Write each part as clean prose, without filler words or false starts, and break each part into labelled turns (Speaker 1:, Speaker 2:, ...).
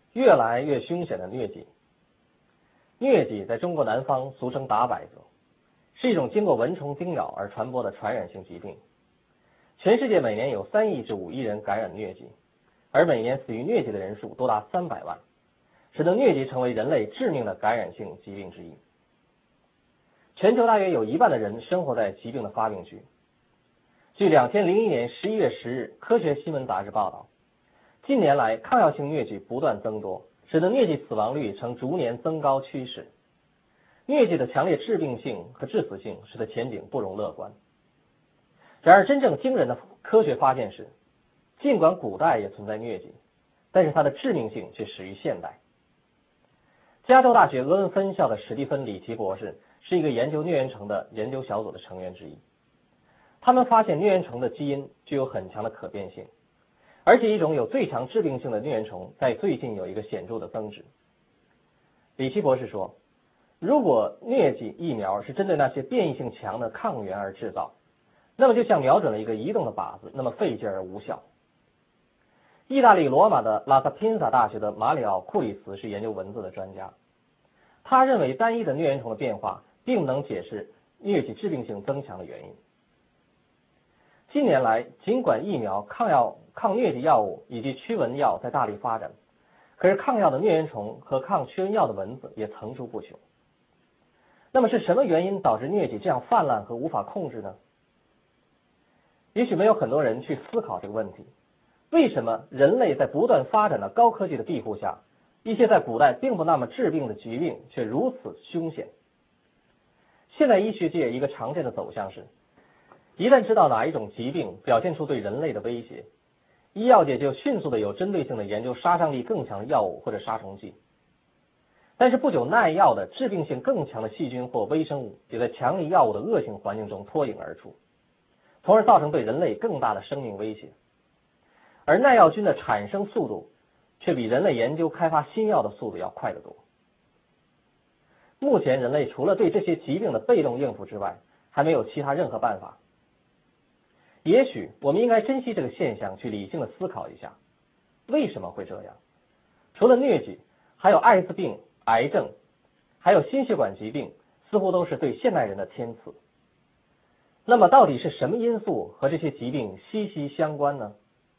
Speaker 1: 越来越凶险的疟疾。疟疾在中国南方俗称打摆子，是一种经过蚊虫叮咬而传播的传染性疾病。全世界每年有3亿至5亿人感染疟疾，而每年死于疟疾的人数多达300万，使得疟疾成为人类致命的感染性疾病之一。全球大约有1半的人生活在疾病的发病区。据2001年11月10日《科学新闻》杂志报道，近年来抗药性疟疾不断增多，使得疟疾死亡率呈逐年增高趋势。疟疾的强烈致病性和致死性使得前景不容乐观。然而真正惊人的科学发现是，尽管古代也存在疟疾，但是它的致命性却始于现代。加州大学俄文分校的史蒂芬·里奇博士是一个研究疟原虫的研究小组的成员之一。他们发现疟原虫的基因具有很强的可变性，而且一种有最强致病性的疟原虫在最近有一个显著的增值。里奇博士说，如果疟疾疫苗是针对那些变异性强的抗原而制造，那么就像瞄准了一个移动的靶子，那么费劲而无效。意大利罗马的拉萨宾萨大学的马里奥·库里斯是研究蚊子的专家，他认为单一的疟原虫的变化并不能解释疟疾致病性增强的原因。近年来，尽管疫苗、抗疟疾药物以及驱蚊药在大力发展，可是抗药的疟原虫和抗驱蚊药的蚊子也层出不穷。那么是什么原因导致疟疾这样泛滥和无法控制呢？也许没有很多人去思考这个问题，为什么人类在不断发展的高科技的庇护下，一些在古代并不那么致病的疾病却如此凶险？现代医学界一个常见的走向是，一旦知道哪一种疾病表现出对人类的威胁，医药界就迅速的有针对性的研究杀伤力更强的药物或者杀虫剂。但是不久耐药的致病性更强的细菌或微生物也在强力药物的恶性环境中脱颖而出，从而造成对人类更大的生命威胁。而耐药菌的产生速度却比人类研究开发新药的速度要快得多。目前人类除了对这些疾病的被动应付之外，还没有其他任何办法。也许我们应该珍惜这个现象，去理性的思考一下，为什么会这样？除了疟疾，还有艾滋病、癌症，还有心血管疾病，似乎都是对现代人的天赐。那么到底是什么因素和这些疾病息息相关呢？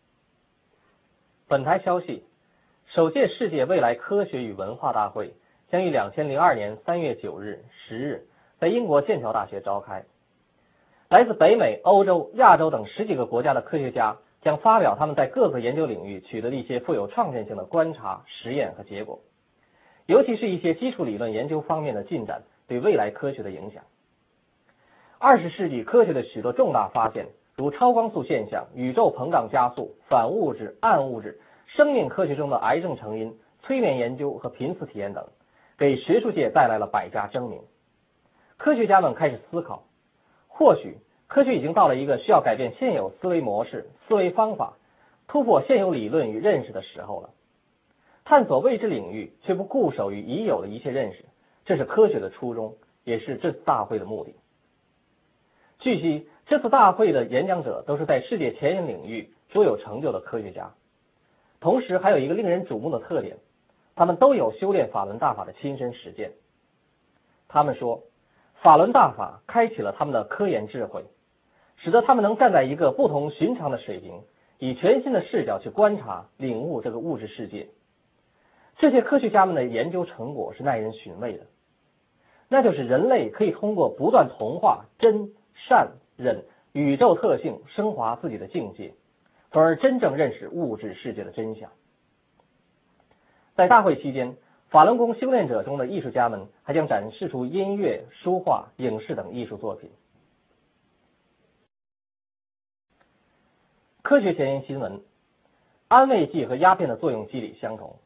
Speaker 1: 本台消息，首届世界未来科学与文化大会将于2002年3月9日、10日在英国剑桥大学召开。来自北美、欧洲、亚洲等10几个国家的科学家将发表他们在各个研究领域取得的一些富有创建性的观察、实验和结果，尤其是一些基础理论研究方面的进展对未来科学的影响。20世纪科学的许多重大发现，如超光速现象、宇宙膨胀加速、反物质、暗物质、生命科学中的癌症成因、催眠研究和濒死体验等，给学术界带来了百家争鸣。科学家们开始思考，或许科学已经到了一个需要改变现有思维模式、思维方法，突破现有理论与认识的时候了。探索未知领域，却不固守于已有的一切认识，这是科学的初衷，也是这次大会的目的。据悉，这次大会的演讲者都是在世界前沿领域卓有成就的科学家，同时还有一个令人瞩目的特点，他们都有修炼法轮大法的亲身实践。他们说，法轮大法开启了他们的科研智慧，使得他们能站在一个不同寻常的水平，以全新的视角去观察、领悟这个物质世界。这些科学家们的研究成果是耐人寻味的，那就是人类可以通过不断同化真、善、忍、宇宙特性，升华自己的境界，从而真正认识物质世界的真相。在大会期间，法轮功修炼者中的艺术家们还将展示出音乐、书画、影视等艺术作品。科学前沿新闻：安慰剂和鸦片的作用机理相同。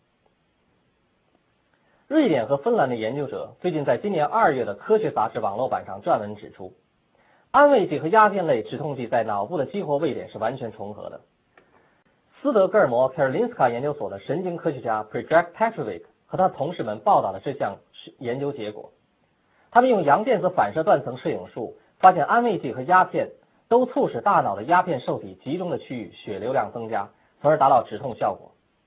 Speaker 1: 瑞典和芬兰的研究者最近在今年2月的科学杂志网络版上撰文指出，安慰剂和鸦片类止痛剂在脑部的激活位点是完全重合的。斯德哥尔摩 Karolinska 研究所的神经科学家 Predrag Petrovic 和他的同事们报道了这项研究结果。他们用阳电子反射断层摄影术发现，安慰剂和鸦片都促使大脑的鸦片受体集中的区域血流量增加，从而达到止痛效果。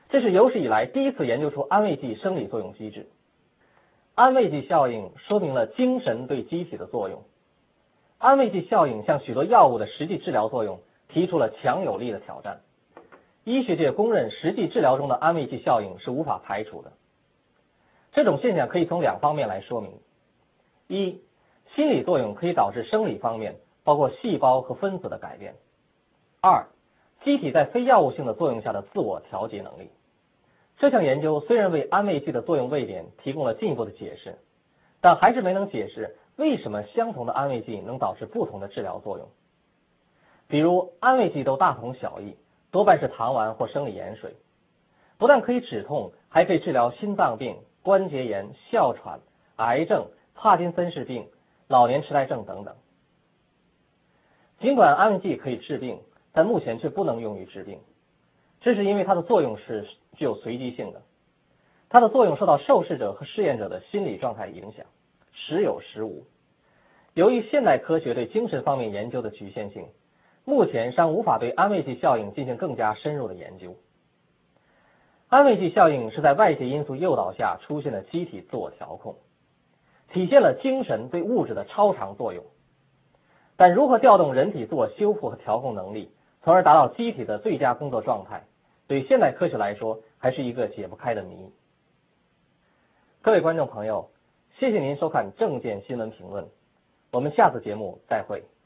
Speaker 1: 这是有史以来第一次研究出安慰剂生理作用机制。安慰剂效应说明了精神对机体的作用。安慰剂效应向许多药物的实际治疗作用提出了强有力的挑战。医学界公认实际治疗中的安慰剂效应是无法排除的。这种现象可以从两方面来说明：一，心理作用可以导致生理方面，包括细胞和分子的改变；二，机体在非药物性的作用下的自我调节能力。这项研究虽然为安慰剂的作用位点提供了进一步的解释，但还是没能解释为什么相同的安慰剂能导致不同的治疗作用。比如安慰剂都大同小异，多半是糖丸或生理盐水，不但可以止痛，还可以治疗心脏病、关节炎、哮喘、癌症、帕金森氏病、老年痴呆症等等。尽管安慰剂可以治病，但目前却不能用于治病，这是因为它的作用是具有随机性的，它的作用受到受试者和试验者的心理状态影响，时有时无。由于现代科学对精神方面研究的局限性，目前尚无法对安慰剂效应进行更加深入的研究。安慰剂效应是在外界因素诱导下出现的机体自我调控，体现了精神对物质的超常作用。但如何调动人体自我修复和调控能力，从而达到机体的最佳工作状态，对现代科学来说还是一个解不开的谜。各位观众朋友，谢谢您收看正见新闻评论，我们下次节目再会。